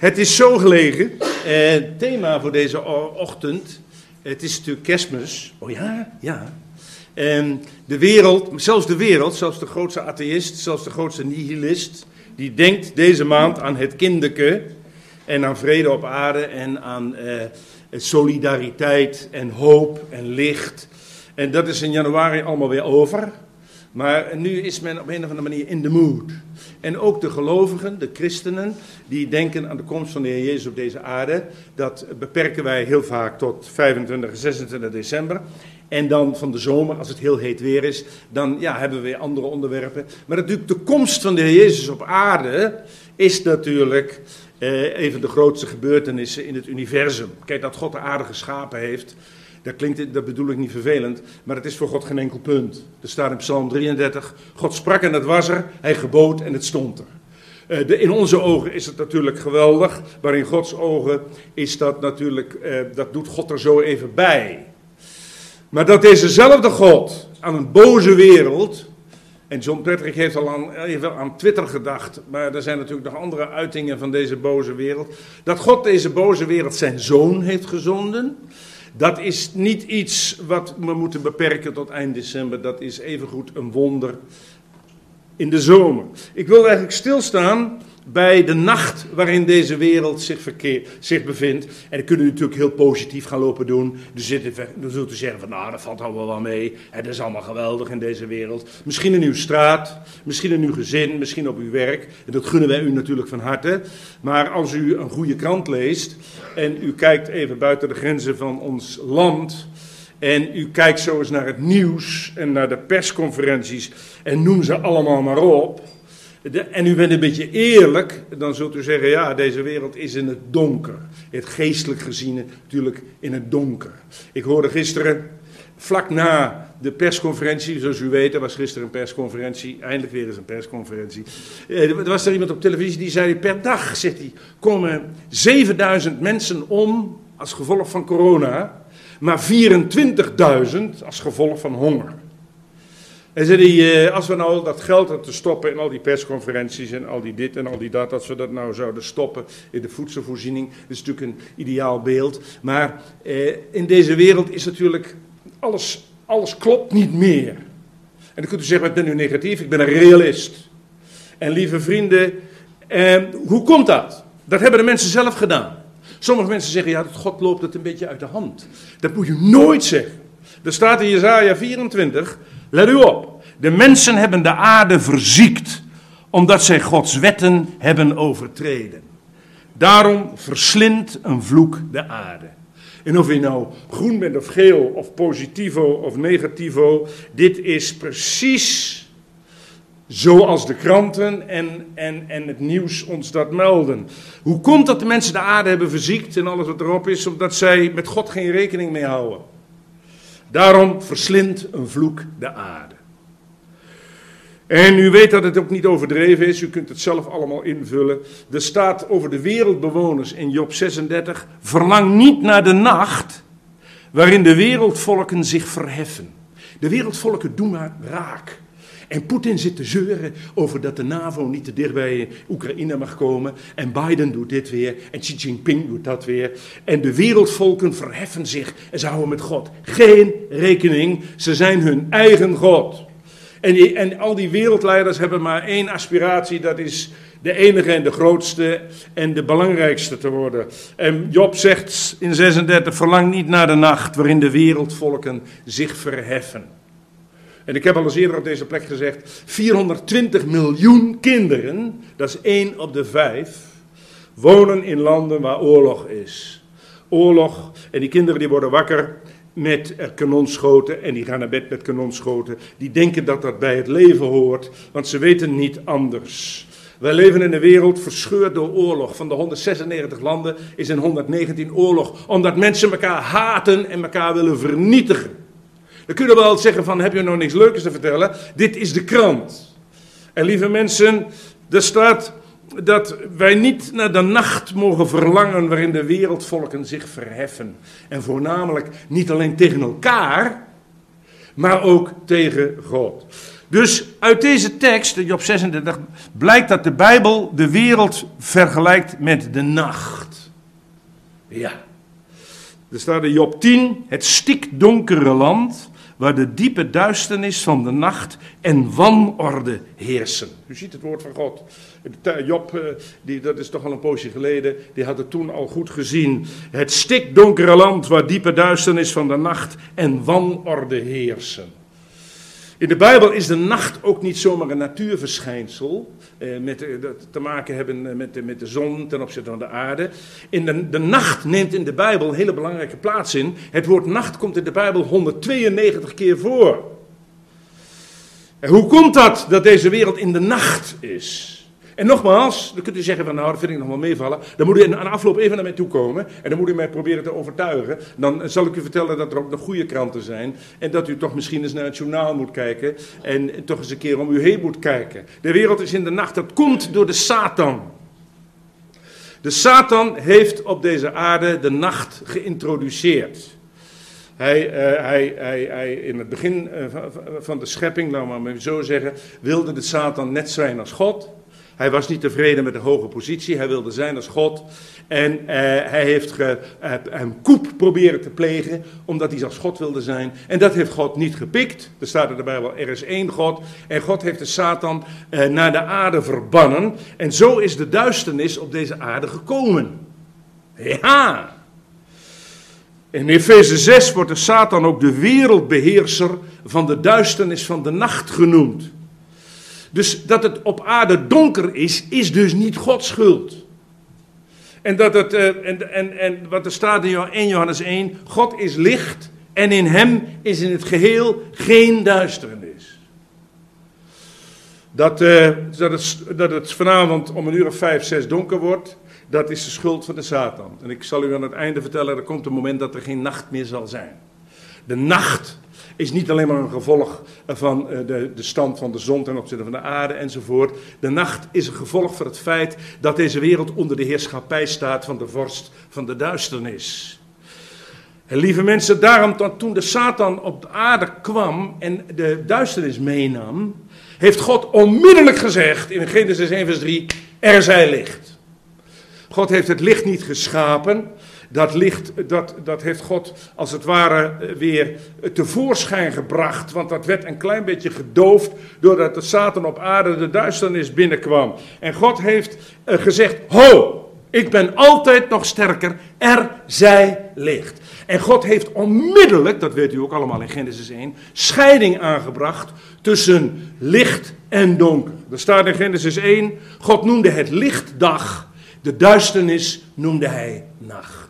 Het is zo gelegen. Thema voor deze ochtend. Het is natuurlijk Kerstmis. Oh ja, ja. De wereld, zelfs de grootste atheïst, zelfs de grootste nihilist, die denkt deze maand aan het kinderke en aan vrede op aarde en aan solidariteit en hoop en licht. En dat is in januari allemaal weer over. Maar nu is men op een of andere manier in de mood. En ook de gelovigen, de christenen, die denken aan de komst van de Heer Jezus op deze aarde. Dat beperken wij heel vaak tot 25 en 26 december. En dan van de zomer, als het heel heet weer is, dan hebben we weer andere onderwerpen. Maar natuurlijk de komst van de Heer Jezus op aarde is natuurlijk een van de grootste gebeurtenissen in het universum. Kijk, dat God de aarde geschapen heeft. Dat bedoel ik niet vervelend, maar het is voor God geen enkel punt. Er staat in Psalm 33, God sprak en het was er, hij gebood en het stond er. In onze ogen is het natuurlijk geweldig, maar in Gods ogen is dat natuurlijk, dat doet God er zo even bij. Maar dat dezezelfde God aan een boze wereld, en John Patrick heeft al even aan Twitter gedacht, maar er zijn natuurlijk nog andere uitingen van deze boze wereld, dat God deze boze wereld zijn zoon heeft gezonden. Dat is niet iets wat we moeten beperken tot eind december. Dat is evengoed een wonder in de zomer. Ik wil eigenlijk stilstaan bij de nacht waarin deze wereld zich bevindt. En dat kunnen we natuurlijk heel positief gaan lopen doen. Dan zult u zeggen van nou, dat valt allemaal wel mee. Het is allemaal geweldig in deze wereld. Misschien in uw straat, misschien in uw gezin, misschien op uw werk. En dat gunnen wij u natuurlijk van harte. Maar als u een goede krant leest en u kijkt even buiten de grenzen van ons land en u kijkt zo eens naar het nieuws en naar de persconferenties en noem ze allemaal maar op. En u bent een beetje eerlijk, dan zult u zeggen, ja, deze wereld is in het donker. Het geestelijk gezien natuurlijk in het donker. Ik hoorde gisteren, vlak na de persconferentie, zoals u weet, er was gisteren een persconferentie, eindelijk weer eens een persconferentie. Er was er iemand op televisie die zei, per dag, zegt hij, komen 7000 mensen om als gevolg van corona, maar 24.000 als gevolg van honger. En zei hij, als we nou dat geld hadden te stoppen in al die persconferenties en al die dit en al die dat, als we dat nou zouden stoppen in de voedselvoorziening, dat is natuurlijk een ideaal beeld. Maar in deze wereld is natuurlijk alles klopt niet meer. En dan kunt u zeggen, ik ben nu negatief, ik ben een realist. En lieve vrienden, hoe komt dat? Dat hebben de mensen zelf gedaan. Sommige mensen zeggen, ja, God loopt het een beetje uit de hand. Dat moet je nooit zeggen. Er staat in Jesaja 24, let u op. De mensen hebben de aarde verziekt, omdat zij Gods wetten hebben overtreden. Daarom verslindt een vloek de aarde. En of je nou groen bent of geel, of positivo of negativo, dit is precies zoals de kranten en het nieuws ons dat melden. Hoe komt dat de mensen de aarde hebben verziekt en alles wat erop is, omdat zij met God geen rekening mee houden? Daarom verslindt een vloek de aarde. En u weet dat het ook niet overdreven is, u kunt het zelf allemaal invullen. Er staat over de wereldbewoners in Job 36, verlang niet naar de nacht waarin de wereldvolken zich verheffen. De wereldvolken doen maar raak. En Poetin zit te zeuren over dat de NAVO niet te dicht bij Oekraïne mag komen. En Biden doet dit weer. En Xi Jinping doet dat weer. En de wereldvolken verheffen zich en ze houden met God geen rekening. Ze zijn hun eigen God. En al die wereldleiders hebben maar één aspiratie. Dat is de enige en de grootste en de belangrijkste te worden. En Job zegt in 36, verlang niet naar de nacht waarin de wereldvolken zich verheffen. En ik heb al eens eerder op deze plek gezegd, 420 miljoen kinderen, dat is 1 op de 5, wonen in landen waar oorlog is. Oorlog, en die kinderen die worden wakker met kanonschoten en die gaan naar bed met kanonschoten. Die denken dat dat bij het leven hoort, want ze weten niet anders. Wij leven in een wereld verscheurd door oorlog. Van de 196 landen is in 119 oorlog, omdat mensen elkaar haten en elkaar willen vernietigen. Dan kun je wel zeggen van, heb je nog niks leuks te vertellen? Dit is de krant. En lieve mensen, er staat dat wij niet naar de nacht mogen verlangen waarin de wereldvolken zich verheffen. En voornamelijk niet alleen tegen elkaar, maar ook tegen God. Dus uit deze tekst, Job 36, blijkt dat de Bijbel de wereld vergelijkt met de nacht. Ja. Er staat in Job 10, het stikdonkere land, waar de diepe duisternis van de nacht en wanorde heersen. U ziet het woord van God. Job, dat is toch al een poosje geleden, die had het toen al goed gezien. Het stikdonkere land, waar diepe duisternis van de nacht en wanorde heersen. In de Bijbel is de nacht ook niet zomaar een natuurverschijnsel, dat te maken hebben met de zon ten opzichte van de aarde. De nacht neemt in de Bijbel een hele belangrijke plaats in. Het woord nacht komt in de Bijbel 192 keer voor. En hoe komt dat deze wereld in de nacht is? En nogmaals, dan kunt u zeggen van nou, dat vind ik nog wel meevallen. Dan moet u aan de afloop even naar mij toe komen en dan moet u mij proberen te overtuigen. Dan zal ik u vertellen dat er ook nog goede kranten zijn en dat u toch misschien eens naar het journaal moet kijken en toch eens een keer om u heen moet kijken. De wereld is in de nacht, dat komt door de Satan. De Satan heeft op deze aarde de nacht geïntroduceerd. Hij in het begin van de schepping, laten we maar zo zeggen, wilde de Satan net zijn als God. Hij was niet tevreden met de hoge positie, hij wilde zijn als God. En hij heeft een coup proberen te plegen, omdat hij als God wilde zijn. En dat heeft God niet gepikt. Er staat in de Bijbel, er is één God. En God heeft de Satan naar de aarde verbannen. En zo is de duisternis op deze aarde gekomen. Ja! In Efeze 6 wordt de Satan ook de wereldbeheerser van de duisternis van de nacht genoemd. Dus dat het op aarde donker is dus niet Gods schuld. En wat er staat in 1 Johannes 1, God is licht en in hem is in het geheel geen duisternis. Dat het vanavond om 5, 6 donker wordt, dat is de schuld van de Satan. En ik zal u aan het einde vertellen, er komt een moment dat er geen nacht meer zal zijn. De nacht is niet alleen maar een gevolg van de stand van de zon ten opzichte van de aarde enzovoort. De nacht is een gevolg van het feit dat deze wereld onder de heerschappij staat van de vorst van de duisternis. En lieve mensen, daarom toen de Satan op de aarde kwam en de duisternis meenam, heeft God onmiddellijk gezegd in Genesis 1 vers 3, er zij licht. God heeft het licht niet geschapen. Dat licht, dat heeft God als het ware weer tevoorschijn gebracht. Want dat werd een klein beetje gedoofd doordat de Satan op aarde de duisternis binnenkwam. En God heeft gezegd, ho, ik ben altijd nog sterker, er zij licht. En God heeft onmiddellijk, dat weet u ook allemaal in Genesis 1, scheiding aangebracht tussen licht en donker. Er staat in Genesis 1, God noemde het licht dag, de duisternis noemde hij nacht.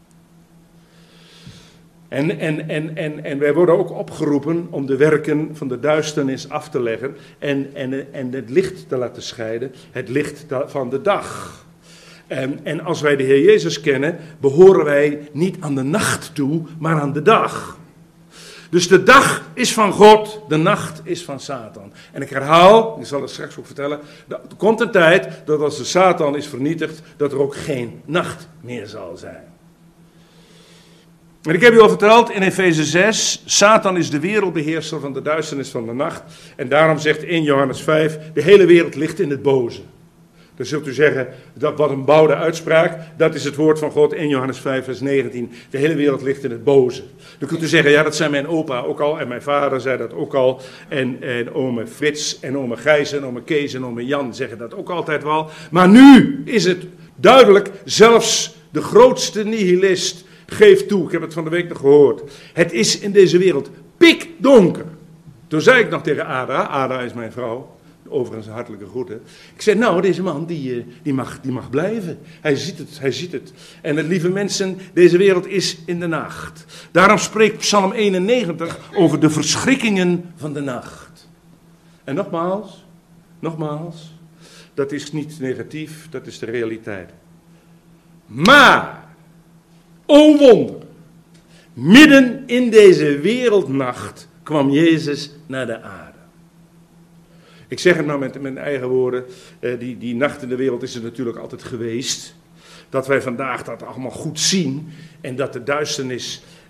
En wij worden ook opgeroepen om de werken van de duisternis af te leggen en het licht te laten scheiden, het licht van de dag. En als wij de Heer Jezus kennen, behoren wij niet aan de nacht toe, maar aan de dag. Dus de dag is van God, de nacht is van Satan. En ik herhaal, ik zal het straks ook vertellen, er komt een tijd dat als de Satan is vernietigd, dat er ook geen nacht meer zal zijn. En ik heb u al verteld in Efeze 6, Satan is de wereldbeheerser van de duisternis van de nacht. En daarom zegt 1 Johannes 5, de hele wereld ligt in het boze. Dan zult u zeggen, dat wat een bouwde uitspraak, dat is het woord van God, 1 Johannes 5 vers 19. De hele wereld ligt in het boze. Dan kunt u zeggen, ja dat zei mijn opa ook al en mijn vader zei dat ook al. En ome Frits en ome Gijs en ome Kees en ome Jan zeggen dat ook altijd wel. Maar nu is het duidelijk, zelfs de grootste nihilist geeft toe, ik heb het van de week nog gehoord. Het is in deze wereld pikdonker. Toen zei ik nog tegen Ada is mijn vrouw. Overigens een hartelijke groeten. Ik zei, nou, deze man, die mag blijven. Hij ziet het. En het, lieve mensen, deze wereld is in de nacht. Daarom spreekt Psalm 91 over de verschrikkingen van de nacht. En nogmaals, dat is niet negatief, dat is de realiteit. Maar, o wonder, midden in deze wereldnacht kwam Jezus naar de aarde. Ik zeg het nou met mijn eigen woorden, die nacht in de wereld is er natuurlijk altijd geweest. Dat wij vandaag dat allemaal goed zien en dat de duisternis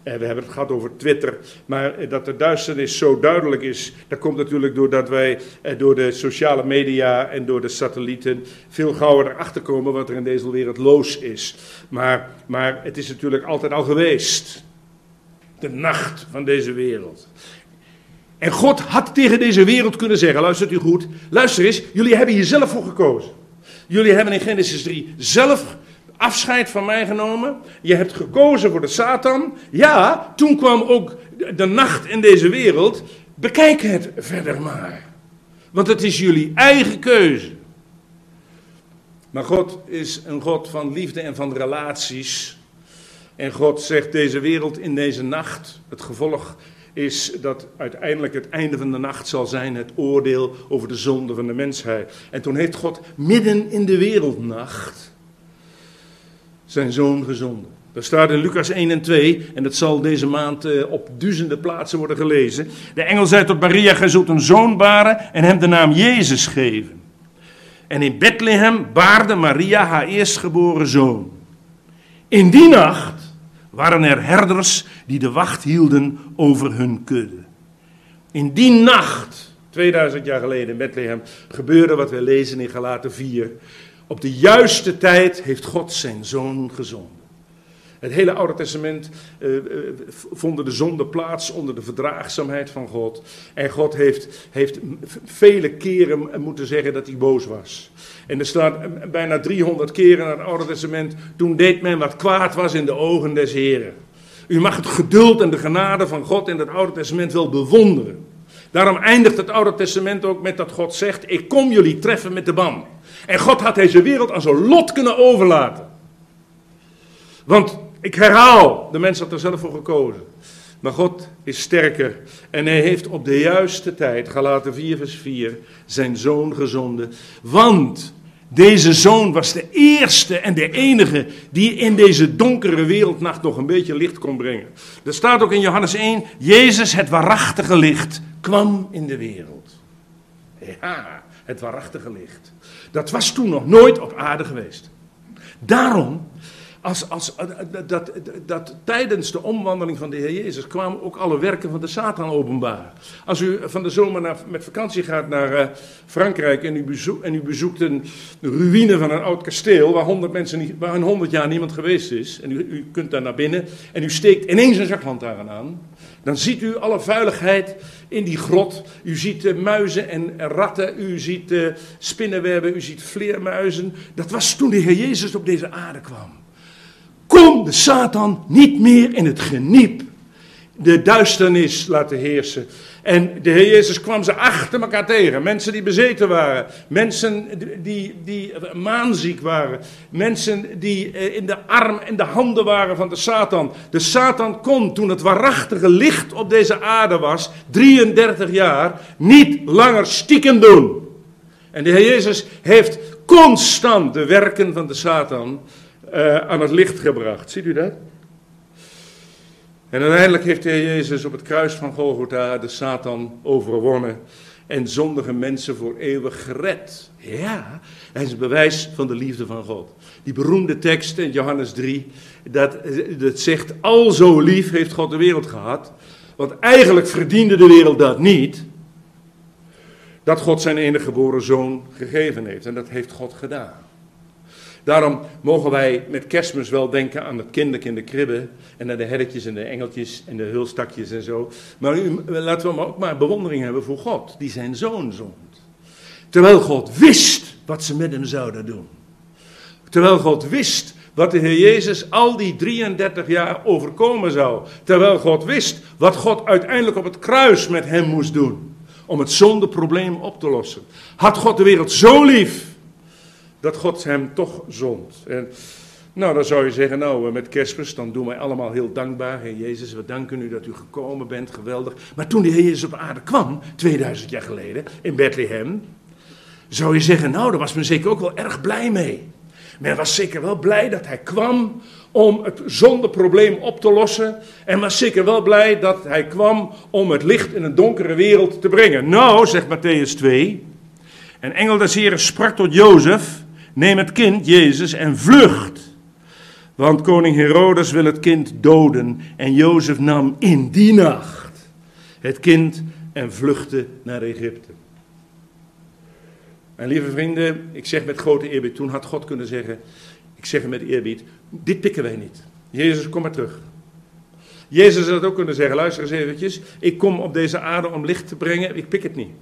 We hebben het gehad over Twitter, maar dat de duisternis zo duidelijk is, dat komt natuurlijk doordat wij door de sociale media en door de satellieten veel gauwer erachter komen wat er in deze wereld los is. Maar het is natuurlijk altijd al geweest. De nacht van deze wereld. En God had tegen deze wereld kunnen zeggen, luistert u goed, luister eens, jullie hebben hier zelf voor gekozen. Jullie hebben in Genesis 3 zelf afscheid van mij genomen. Je hebt gekozen voor de Satan. Ja, toen kwam ook de nacht in deze wereld. Bekijk het verder maar. Want het is jullie eigen keuze. Maar God is een God van liefde en van relaties. En God zegt deze wereld in deze nacht. Het gevolg is dat uiteindelijk het einde van de nacht zal zijn het oordeel over de zonde van de mensheid. En toen heeft God midden in de wereldnacht zijn zoon gezonden. Dat staat in Lucas 1 en 2 en dat zal deze maand op duizenden plaatsen worden gelezen. De engel zei tot Maria, gij zult een zoon baren en hem de naam Jezus geven. En in Bethlehem baarde Maria haar eerstgeboren zoon. In die nacht waren er herders die de wacht hielden over hun kudde. In die nacht, 2000 jaar geleden in Bethlehem, gebeurde wat we lezen in Galaten 4. Op de juiste tijd heeft God zijn zoon gezonden. Het hele Oude Testament vonden de zonden plaats onder de verdraagzaamheid van God. En God heeft vele keren moeten zeggen dat hij boos was. En er staat bijna 300 keren in het Oude Testament, toen deed men wat kwaad was in de ogen des Heren. U mag het geduld en de genade van God in het Oude Testament wel bewonderen. Daarom eindigt het Oude Testament ook met dat God zegt, ik kom jullie treffen met de ban. En God had deze wereld aan zijn lot kunnen overlaten. Want, ik herhaal, de mens had er zelf voor gekozen. Maar God is sterker en hij heeft op de juiste tijd, Galaten 4 vers 4, zijn zoon gezonden. Want deze zoon was de eerste en de enige die in deze donkere wereldnacht nog een beetje licht kon brengen. Er staat ook in Johannes 1, Jezus, het waarachtige licht, kwam in de wereld. Ja, het waarachtige licht. Dat was toen nog nooit op aarde geweest. Daarom, dat tijdens de omwandeling van de Heer Jezus kwamen ook alle werken van de Satan openbaar. Als u van de zomer met vakantie gaat naar Frankrijk en u bezoekt een ruïne van een oud kasteel waar in 100 jaar niemand geweest is. En u kunt daar naar binnen en u steekt ineens een zaklantaarn aan. Dan ziet u alle vuiligheid in die grot. U ziet muizen en ratten, u ziet spinnenwebben, u ziet vleermuizen. Dat was toen de Heer Jezus op deze aarde kwam. Kon de Satan niet meer in het geniep de duisternis laten heersen. En de Heer Jezus kwam ze achter elkaar tegen. Mensen die bezeten waren. Mensen die maanziek waren. Mensen die in de arm en de handen waren van de Satan. De Satan kon, toen het waarachtige licht op deze aarde was, 33 jaar, niet langer stiekem doen. En de Heer Jezus heeft constant de werken van de Satan aan het licht gebracht. Ziet u dat? En uiteindelijk heeft de Heer Jezus op het kruis van Golgotha de Satan overwonnen en zondige mensen voor eeuwig gered. Ja, hij is een bewijs van de liefde van God. Die beroemde tekst in Johannes 3, dat zegt, al zo lief heeft God de wereld gehad, want eigenlijk verdiende de wereld dat niet, dat God zijn enige geboren zoon gegeven heeft. En dat heeft God gedaan. Daarom mogen wij met Kerstmis wel denken aan het kinderke in de kribbe en aan de herretjes en de engeltjes en de hulstakjes en zo. Maar laten we ook maar bewondering hebben voor God, die zijn zoon zond. Terwijl God wist wat ze met hem zouden doen. Terwijl God wist wat de Heer Jezus al die 33 jaar overkomen zou. Terwijl God wist wat God uiteindelijk op het kruis met hem moest doen. Om het zondeprobleem op te lossen. Had God de wereld zo lief dat God hem toch zond. En nou, dan zou je zeggen, met Kerstmis, dan doen wij allemaal heel dankbaar. Heer Jezus, we danken u dat u gekomen bent, geweldig. Maar toen de Heer Jezus op aarde kwam, 2000 jaar geleden, in Bethlehem, zou je zeggen, daar was men zeker ook wel erg blij mee. Men was zeker wel blij dat hij kwam om het zondeprobleem op te lossen. En was zeker wel blij dat hij kwam om het licht in een donkere wereld te brengen. Nou, zegt Mattheüs 2, een engel des Heren sprak tot Jozef, neem het kind, Jezus, en vlucht Want koning Herodes wil het kind doden en Jozef nam in die nacht het kind en vluchtte naar Egypte. En lieve vrienden, ik zeg met grote eerbied, toen had God kunnen zeggen, ik zeg het met eerbied, dit pikken wij niet. Jezus, kom maar terug. Jezus had ook kunnen zeggen, luister eens eventjes, ik kom op deze aarde om licht te brengen, ik pik het niet.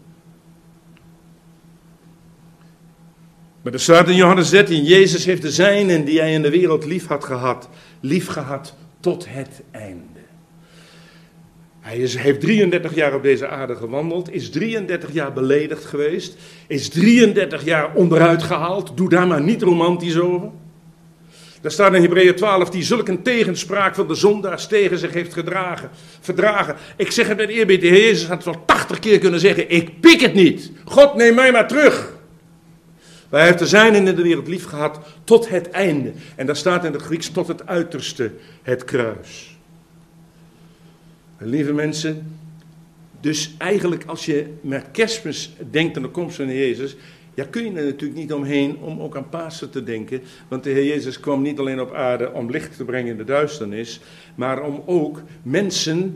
Maar er staat in Johannes 13, Jezus heeft de zijnen die hij in de wereld lief gehad tot het einde. Hij heeft 33 jaar op deze aarde gewandeld, is 33 jaar beledigd geweest, is 33 jaar onderuit gehaald, doe daar maar niet romantisch over. Daar staat in Hebreeën 12, die zulk een tegenspraak van de zondaars tegen zich heeft verdragen. Ik zeg het met eerbied, de Heer Jezus had wel 80 keer kunnen zeggen, ik pik het niet. God, neem mij maar terug. Maar hij heeft de zijnen in de wereld lief gehad tot het einde. En daar staat in het Grieks tot het uiterste, het kruis. En lieve mensen, dus eigenlijk als je met Kerstmis denkt aan de komst van de Heer Jezus, ja, kun je er natuurlijk niet omheen om ook aan Pasen te denken. Want de Heer Jezus kwam niet alleen op aarde om licht te brengen in de duisternis, maar om ook mensen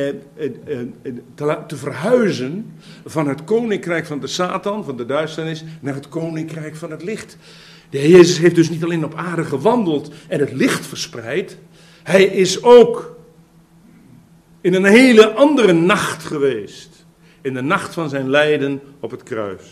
te verhuizen van het koninkrijk van de Satan, van de duisternis, naar het koninkrijk van het licht. De Heer Jezus heeft dus niet alleen op aarde gewandeld en het licht verspreid. Hij is ook in een hele andere nacht geweest. In de nacht van zijn lijden op het kruis.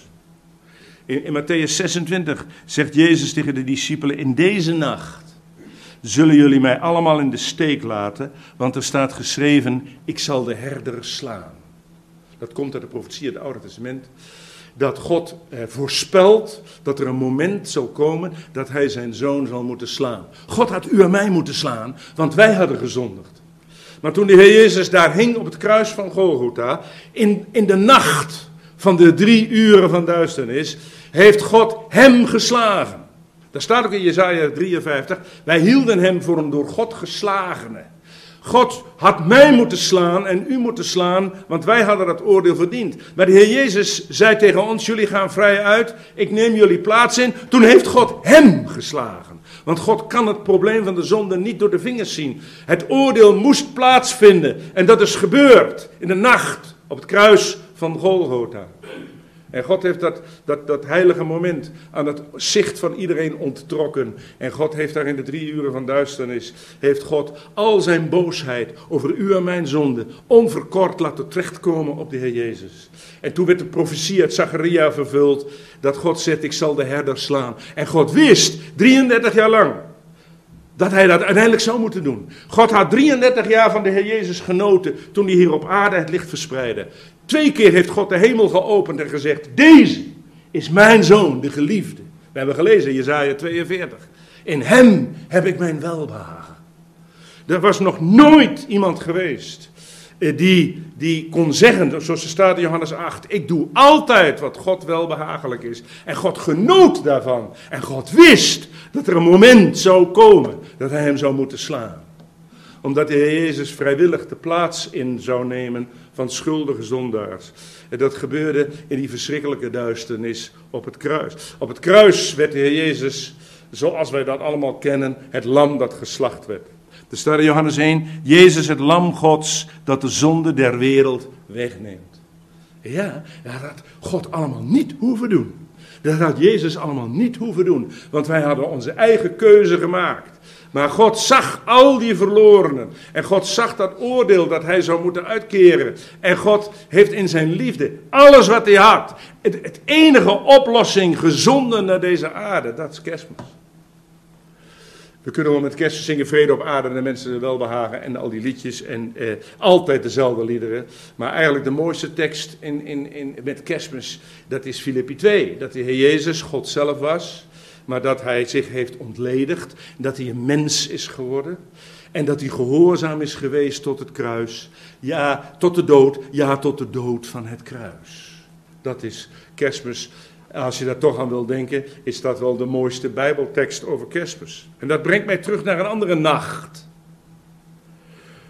In Mattheüs 26 zegt Jezus tegen de discipelen, in deze nacht zullen jullie mij allemaal in de steek laten, want er staat geschreven, ik zal de herder slaan. Dat komt uit de profetie uit het Oude Testament, dat God voorspelt dat er een moment zal komen dat hij zijn zoon zal moeten slaan. God had u en mij moeten slaan, want wij hadden gezondigd. Maar toen de Heer Jezus daar hing op het kruis van Golgotha, in de nacht van de 3 uren van duisternis, heeft God hem geslagen. Daar staat ook in Jesaja 53, wij hielden hem voor een door God geslagene. God had mij moeten slaan en u moeten slaan, want wij hadden dat oordeel verdiend. Maar de Heer Jezus zei tegen ons, jullie gaan vrij uit, ik neem jullie plaats in. Toen heeft God hem geslagen. Want God kan het probleem van de zonde niet door de vingers zien. Het oordeel moest plaatsvinden en dat is gebeurd in de nacht op het kruis van Golgotha. En God heeft dat heilige moment aan het zicht van iedereen onttrokken. En God heeft daar in de 3 uren van duisternis, heeft God al zijn boosheid over u en mijn zonde onverkort laten terechtkomen op de Heer Jezus. En toen werd de profetie uit Zacharia vervuld, dat God zegt, ik zal de herder slaan. En God wist 33 jaar lang dat hij dat uiteindelijk zou moeten doen. God had 33 jaar van de Heer Jezus genoten toen hij hier op aarde het licht verspreidde. 2 keer heeft God de hemel geopend en gezegd, deze is mijn zoon, de geliefde. We hebben gelezen, Jesaja 42. In hem heb ik mijn welbehagen. Er was nog nooit iemand geweest die kon zeggen, zoals er staat in Johannes 8, ik doe altijd wat God welbehagelijk is. En God genoot daarvan. En God wist dat er een moment zou komen dat hij hem zou moeten slaan. Omdat de Heer Jezus vrijwillig de plaats in zou nemen van schuldige zondaars. En dat gebeurde in die verschrikkelijke duisternis op het kruis. Op het kruis werd de Heer Jezus, zoals wij dat allemaal kennen, het lam dat geslacht werd. Er staat in Johannes 1, Jezus het lam Gods dat de zonde der wereld wegneemt. Ja, dat had God allemaal niet hoeven doen. Dat had Jezus allemaal niet hoeven doen. Want wij hadden onze eigen keuze gemaakt. Maar God zag al die verlorenen. En God zag dat oordeel dat hij zou moeten uitkeren. En God heeft in zijn liefde alles wat hij had. Het enige oplossing gezonden naar deze aarde. Dat is Kerstmis. We kunnen wel met Kerstmis zingen, vrede op aarde en de mensen welbehagen. En al die liedjes en altijd dezelfde liederen. Maar eigenlijk de mooiste tekst met Kerstmis, dat is Filippi 2. Dat de Heer Jezus God zelf was. Maar dat hij zich heeft ontledigd, dat hij een mens is geworden en dat hij gehoorzaam is geweest tot het kruis. Ja, tot de dood, ja, tot de dood van het kruis. Dat is Kerstmis. Als je daar toch aan wil denken, is dat wel de mooiste Bijbeltekst over Kerstmis. En dat brengt mij terug naar een andere nacht.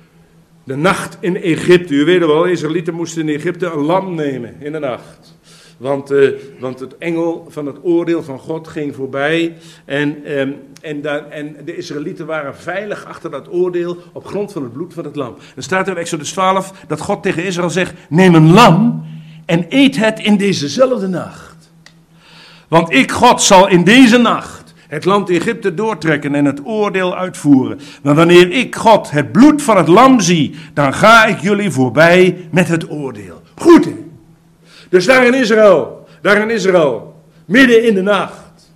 De nacht in Egypte. U weet wel, Israëlieten moesten in Egypte een lam nemen in de nacht. Want het engel van het oordeel van God ging voorbij. En de Israëlieten waren veilig achter dat oordeel op grond van het bloed van het lam. Er staat in Exodus 12 dat God tegen Israël zegt: neem een lam en eet het in dezezelfde nacht. Want ik, God, zal in deze nacht het land Egypte doortrekken en het oordeel uitvoeren. Maar wanneer ik, God, het bloed van het lam zie, dan ga ik jullie voorbij met het oordeel. Goed, hè? Dus daar in Israël, midden in de nacht,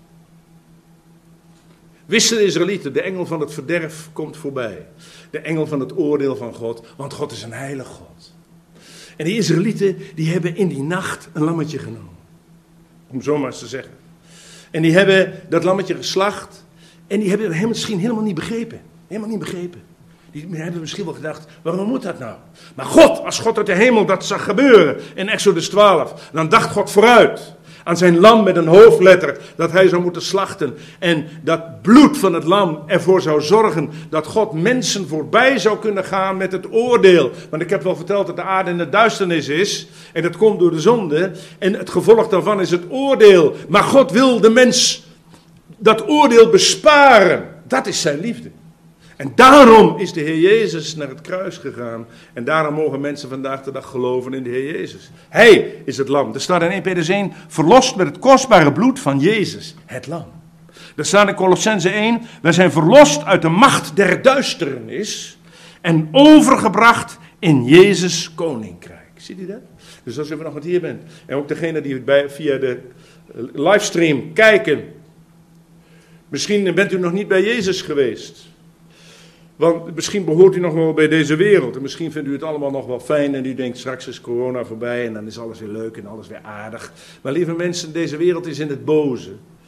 wisten de Israëlieten, de engel van het verderf komt voorbij. De engel van het oordeel van God, want God is een heilig God. En die Israëlieten, die hebben in die nacht een lammetje genomen. Om zo maar eens te zeggen. En die hebben dat lammetje geslacht. En die hebben het misschien helemaal niet begrepen. Die hebben misschien wel gedacht, waarom moet dat nou? Maar God, als God uit de hemel dat zag gebeuren in Exodus 12, dan dacht God vooruit aan zijn lam met een hoofdletter dat hij zou moeten slachten. En dat bloed van het lam ervoor zou zorgen dat God mensen voorbij zou kunnen gaan met het oordeel. Want ik heb wel verteld dat de aarde in de duisternis is en dat komt door de zonde. En het gevolg daarvan is het oordeel. Maar God wil de mens dat oordeel besparen. Dat is zijn liefde. En daarom is de Heer Jezus naar het kruis gegaan. En daarom mogen mensen vandaag de dag geloven in de Heer Jezus. Hij is het lam. Er staat in 1 Petrus 1, verlost met het kostbare bloed van Jezus, het lam. Er staat in Colossenzen 1, wij zijn verlost uit de macht der duisternis en overgebracht in Jezus koninkrijk. Ziet u dat? Dus als u vanochtend hier bent, en ook degene die via de livestream kijken, misschien bent u nog niet bij Jezus geweest. Want misschien behoort u nog wel bij deze wereld. En misschien vindt u het allemaal nog wel fijn. En u denkt, straks is corona voorbij. En dan is alles weer leuk en alles weer aardig. Maar lieve mensen, deze wereld is in het boze.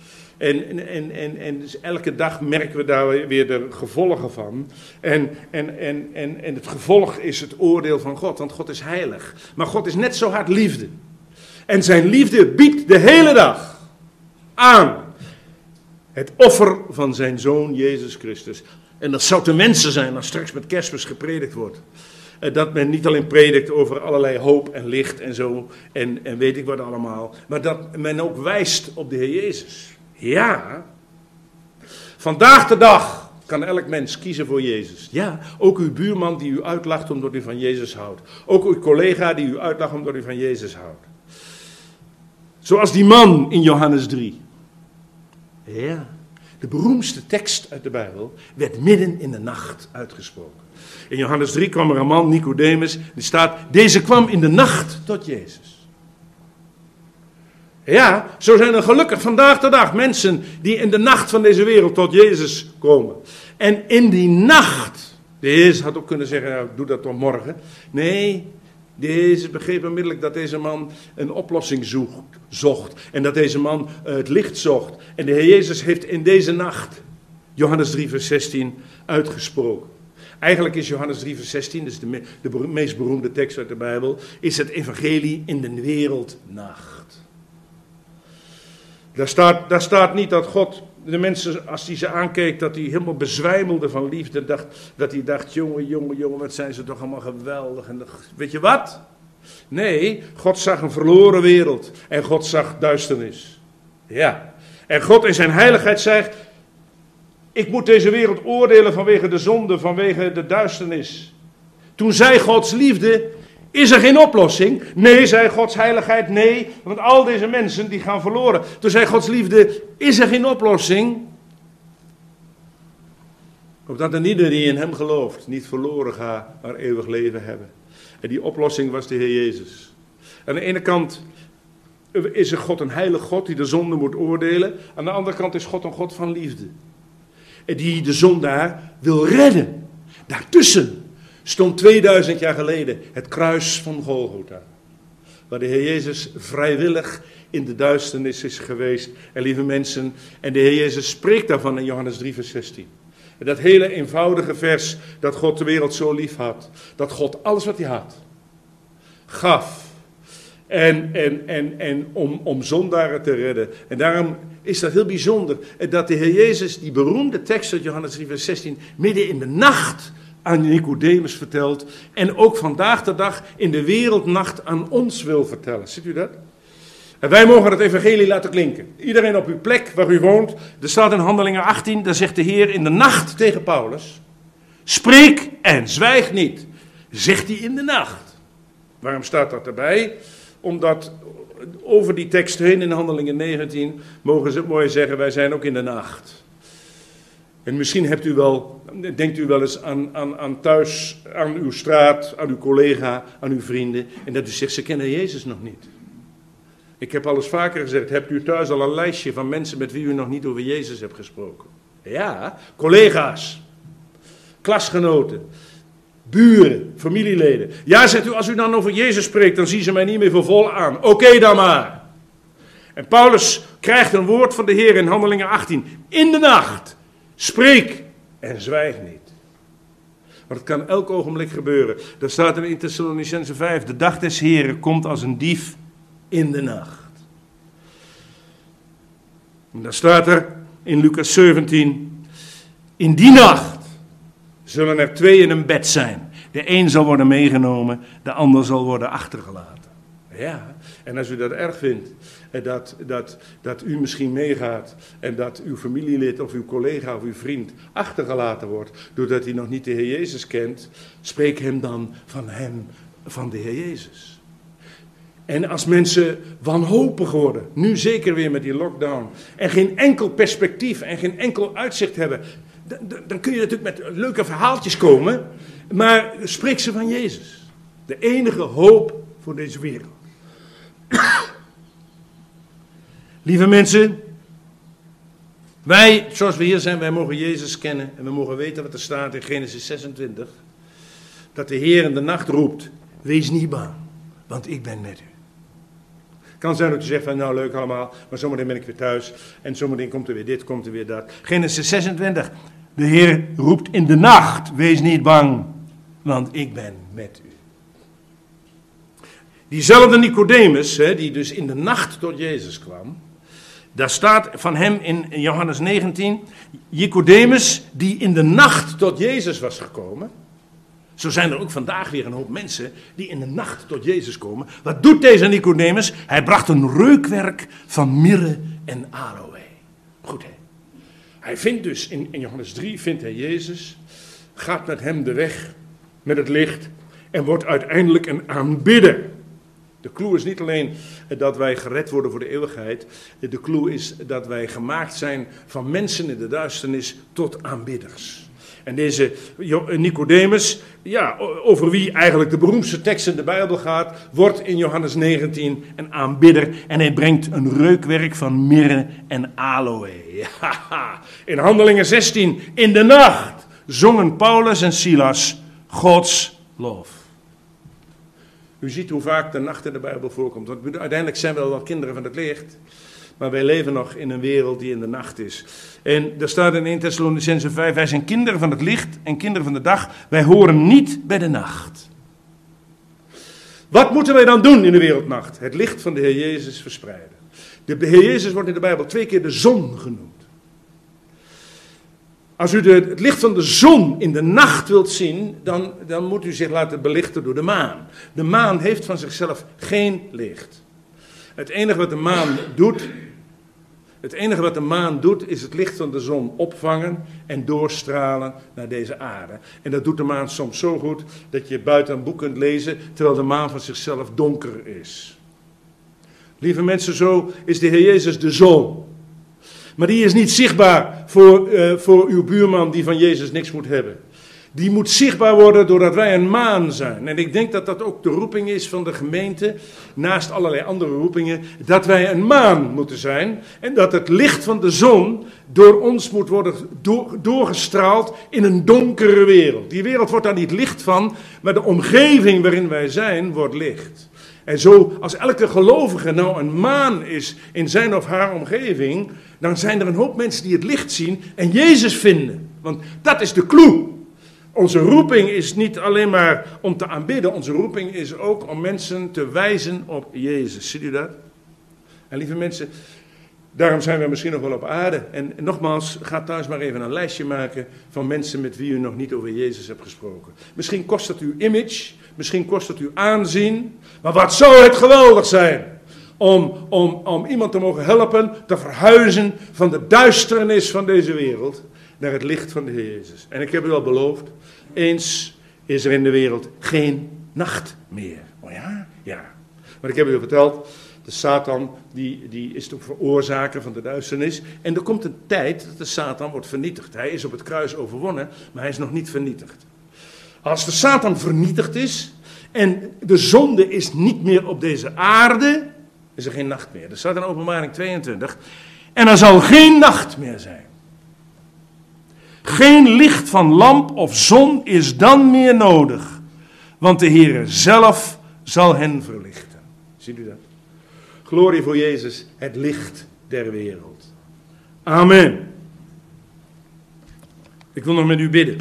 En dus elke dag merken we daar weer de gevolgen van. En het gevolg is het oordeel van God. Want God is heilig. Maar God is net zo hard liefde. En zijn liefde biedt de hele dag aan het offer van zijn Zoon Jezus Christus. En dat zou te wensen zijn als straks met Kerstmis gepredikt wordt. Dat men niet alleen predikt over allerlei hoop en licht en zo. En weet ik wat allemaal. Maar dat men ook wijst op de Heer Jezus. Ja. Vandaag de dag kan elk mens kiezen voor Jezus. Ja. Ook uw buurman die u uitlacht omdat u van Jezus houdt. Ook uw collega die u uitlacht omdat u van Jezus houdt. Zoals die man in Johannes 3. Ja. De beroemdste tekst uit de Bijbel werd midden in de nacht uitgesproken. In Johannes 3 kwam er een man, Nicodemus, die staat, deze kwam in de nacht tot Jezus. Ja, zo zijn er gelukkig vandaag de dag mensen die in de nacht van deze wereld tot Jezus komen. En in die nacht, de Heer had ook kunnen zeggen, nou, doe dat toch morgen. Nee, de Heer begreep onmiddellijk dat deze man een oplossing zocht. En dat deze man het licht zocht. En de Heer Jezus heeft in deze nacht, Johannes 3 vers 16, uitgesproken. Eigenlijk is Johannes 3 vers 16, dus de meest beroemde tekst uit de Bijbel, is het evangelie in de wereldnacht. Daar staat niet dat God de mensen, als hij ze aankeek, dat hij helemaal bezwijmelde van liefde. Dat hij dacht, jongen, wat zijn ze toch allemaal geweldig. En weet je wat? Nee, God zag een verloren wereld. En God zag duisternis. Ja. En God in zijn heiligheid zegt, ik moet deze wereld oordelen vanwege de zonde, vanwege de duisternis. Toen zei Gods liefde, is er geen oplossing? Nee, zei Gods heiligheid, nee, want al deze mensen die gaan verloren. Toen zei Gods liefde, is er geen oplossing? Opdat er ieder die in hem gelooft niet verloren gaat, maar eeuwig leven hebben. En die oplossing was de Heer Jezus. Aan de ene kant is er God een heilig God die de zonde moet oordelen. Aan de andere kant is God een God van liefde. En die de zondaar wil redden. Daartussen stond 2000 jaar geleden het kruis van Golgotha. Waar de Heer Jezus vrijwillig in de duisternis is geweest. En lieve mensen, en de Heer Jezus spreekt daarvan in Johannes 3 vers 16. En dat hele eenvoudige vers, dat God de wereld zo lief had. Dat God alles wat hij had, gaf. En om zondaren te redden. En daarom is dat heel bijzonder. Dat de Heer Jezus die beroemde tekst uit Johannes 3 vers 16 midden in de nacht aan Nicodemus vertelt. En ook vandaag de dag in de wereldnacht aan ons wil vertellen. Ziet u dat? En wij mogen het evangelie laten klinken. Iedereen op uw plek waar u woont. Er staat in Handelingen 18, daar zegt de Heer in de nacht tegen Paulus. Spreek en zwijg niet, zegt hij in de nacht. Waarom staat dat erbij? Omdat over die tekst heen in Handelingen 19 mogen ze mooi zeggen, wij zijn ook in de nacht. En misschien denkt u wel eens aan thuis, aan uw straat, aan uw collega, aan uw vrienden. En dat u zegt, ze kennen Jezus nog niet. Ik heb al eens vaker gezegd, hebt u thuis al een lijstje van mensen met wie u nog niet over Jezus hebt gesproken? Ja, collega's, klasgenoten, buren, familieleden. Ja, zegt u, als u dan over Jezus spreekt, dan zien ze mij niet meer voor vol aan. Oké, dan maar. En Paulus krijgt een woord van de Heer in Handelingen 18. In de nacht, spreek en zwijg niet. Want het kan elk ogenblik gebeuren. Daar staat in 1 Thessalonicenzen 5, de dag des Heren komt als een dief in de nacht. En dan staat er in Lucas 17, in die nacht zullen er 2 in een bed zijn. De een zal worden meegenomen, de ander zal worden achtergelaten. Ja, en als u dat erg vindt, dat u misschien meegaat en dat uw familielid of uw collega of uw vriend achtergelaten wordt, doordat hij nog niet de Heer Jezus kent, spreek hem dan van de Heer Jezus. En als mensen wanhopig worden, nu zeker weer met die lockdown, en geen enkel perspectief en geen enkel uitzicht hebben, dan kun je natuurlijk met leuke verhaaltjes komen, maar spreek ze van Jezus. De enige hoop voor deze wereld. Lieve mensen, wij, zoals we hier zijn, wij mogen Jezus kennen en we mogen weten wat er staat in Genesis 26. Dat de Heer in de nacht roept, wees niet bang, want ik ben met u. Het kan zijn dat u zegt van nou leuk allemaal, maar zometeen ben ik weer thuis en zometeen komt er weer dit, komt er weer dat. Genesis 26, de Heer roept in de nacht, wees niet bang, want ik ben met u. Diezelfde Nicodemus, die dus in de nacht tot Jezus kwam, daar staat van hem in Johannes 19, Nicodemus die in de nacht tot Jezus was gekomen. Zo zijn er ook vandaag weer een hoop mensen die in de nacht tot Jezus komen. Wat doet deze Nicodemus? Hij bracht een reukwerk van mirre en aloë. Goed hè. Hij vindt dus, in Johannes 3 vindt hij Jezus, gaat met hem de weg, met het licht en wordt uiteindelijk een aanbidder. De clue is niet alleen dat wij gered worden voor de eeuwigheid. De clue is dat wij gemaakt zijn van mensen in de duisternis tot aanbidders. En deze Nicodemus, ja, over wie eigenlijk de beroemdste tekst in de Bijbel gaat, wordt in Johannes 19 een aanbidder. En hij brengt een reukwerk van mirre en aloë. Ja, in Handelingen 16, in de nacht, zongen Paulus en Silas Gods lof. U ziet hoe vaak de nacht in de Bijbel voorkomt. Want uiteindelijk zijn we wel kinderen van het licht. Maar wij leven nog in een wereld die in de nacht is. En er staat in 1 Thessalonicenzen 5, wij zijn kinderen van het licht en kinderen van de dag. Wij horen niet bij de nacht. Wat moeten wij dan doen in de wereldnacht? Het licht van de Heer Jezus verspreiden. De Heer Jezus wordt in de Bijbel 2 keer de zon genoemd. Als u het licht van de zon in de nacht wilt zien, dan moet u zich laten belichten door de maan. De maan heeft van zichzelf geen licht. Het enige wat de maan doet, is het licht van de zon opvangen en doorstralen naar deze aarde. En dat doet de maan soms zo goed dat je buiten een boek kunt lezen, terwijl de maan van zichzelf donker is. Lieve mensen, zo is de Heer Jezus de zon. Maar die is niet zichtbaar voor uw buurman die van Jezus niks moet hebben. Die moet zichtbaar worden doordat wij een maan zijn. En ik denk dat dat ook de roeping is van de gemeente, naast allerlei andere roepingen, dat wij een maan moeten zijn. En dat het licht van de zon door ons moet worden doorgestraald in een donkere wereld. Die wereld wordt daar niet licht van, maar de omgeving waarin wij zijn wordt licht. En zo, als elke gelovige nou een maan is in zijn of haar omgeving, dan zijn er een hoop mensen die het licht zien en Jezus vinden. Want dat is de clue. Onze roeping is niet alleen maar om te aanbidden, onze roeping is ook om mensen te wijzen op Jezus. Ziet u dat? En lieve mensen, daarom zijn we misschien nog wel op aarde. En nogmaals, ga thuis maar even een lijstje maken van mensen met wie u nog niet over Jezus hebt gesproken. Misschien kost het uw image, misschien kost het uw aanzien, maar wat zou het geweldig zijn om iemand te mogen helpen te verhuizen van de duisternis van deze wereld naar het licht van de Heer Jezus. En ik heb u al beloofd, eens is er in de wereld geen nacht meer. Oh ja? Ja. Maar ik heb u al verteld, de Satan die is de veroorzaker van de duisternis. En er komt een tijd dat de Satan wordt vernietigd. Hij is op het kruis overwonnen, maar hij is nog niet vernietigd. Als de Satan vernietigd is en de zonde is niet meer op deze aarde, is er geen nacht meer. Dat staat in Openbaring 22. En er zal geen nacht meer zijn. Geen licht van lamp of zon is dan meer nodig, want de Heere zelf zal hen verlichten. Ziet u dat? Glorie voor Jezus, het licht der wereld. Amen. Ik wil nog met u bidden.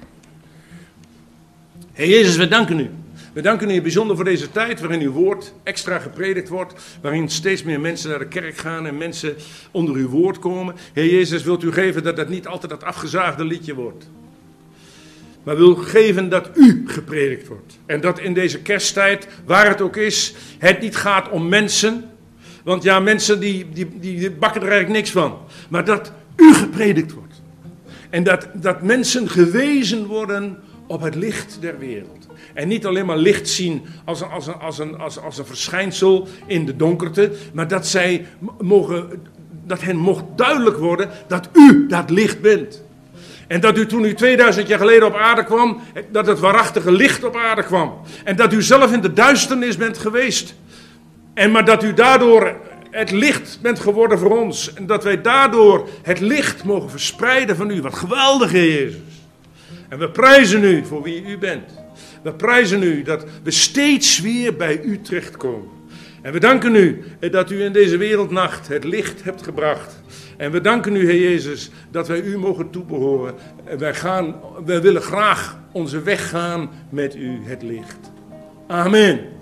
Heer Jezus, we danken u. We danken u bijzonder voor deze tijd waarin uw woord extra gepredikt wordt. Waarin steeds meer mensen naar de kerk gaan en mensen onder uw woord komen. Heer Jezus, wilt u geven dat dat niet altijd dat afgezaagde liedje wordt. Maar wil geven dat u gepredikt wordt. En dat in deze kersttijd, waar het ook is, het niet gaat om mensen. Want ja, mensen die bakken er eigenlijk niks van. Maar dat u gepredikt wordt. En dat mensen gewezen worden op het licht der wereld. En niet alleen maar licht zien als een verschijnsel in de donkerte. Maar dat hen mocht duidelijk worden dat u dat licht bent. En dat u toen u 2000 jaar geleden op aarde kwam, dat het waarachtige licht op aarde kwam. En dat u zelf in de duisternis bent geweest. Maar dat u daardoor het licht bent geworden voor ons. En dat wij daardoor het licht mogen verspreiden van u. Wat geweldig, Heer Jezus. En we prijzen u voor wie u bent. We prijzen u dat we steeds weer bij u terechtkomen. En we danken u dat u in deze wereldnacht het licht hebt gebracht. En we danken u, Heer Jezus, dat wij u mogen toebehoren. Wij willen graag onze weg gaan met u, het licht. Amen.